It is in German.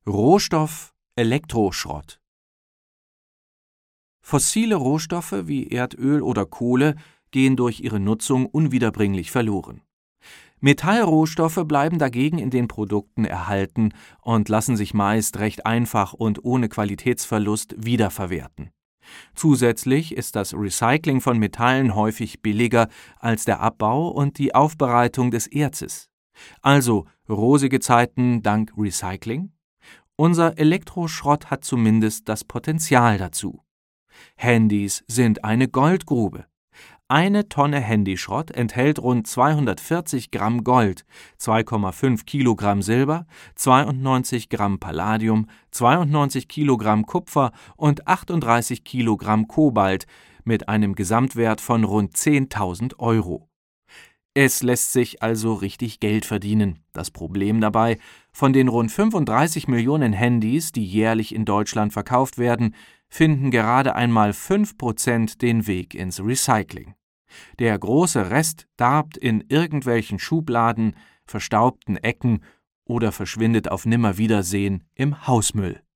Rohstoff Elektroschrott. Fossile Rohstoffe wie Erdöl oder Kohle gehen durch ihre Nutzung unwiederbringlich verloren. Metallrohstoffe bleiben dagegen in den Produkten erhalten und lassen sich meist recht einfach und ohne Qualitätsverlust wiederverwerten. Zusätzlich ist das Recycling von Metallen häufig billiger als der Abbau und die Aufbereitung des Erzes. Also rosige Zeiten dank Recycling? Unser Elektroschrott hat zumindest das Potenzial dazu. Handys sind eine Goldgrube. Eine Tonne Handyschrott enthält rund 240 Gramm Gold, 2,5 Kilogramm Silber, 92 Gramm Palladium, 92 Kilogramm Kupfer und 38 Kilogramm Kobalt mit einem Gesamtwert von rund 10.000 Euro. Es lässt sich also richtig Geld verdienen. Das Problem dabei: Von den rund 35 Millionen Handys, die jährlich in Deutschland verkauft werden, finden gerade einmal 5% den Weg ins Recycling. Der große Rest darbt in irgendwelchen Schubladen, verstaubten Ecken oder verschwindet auf Nimmerwiedersehen im Hausmüll.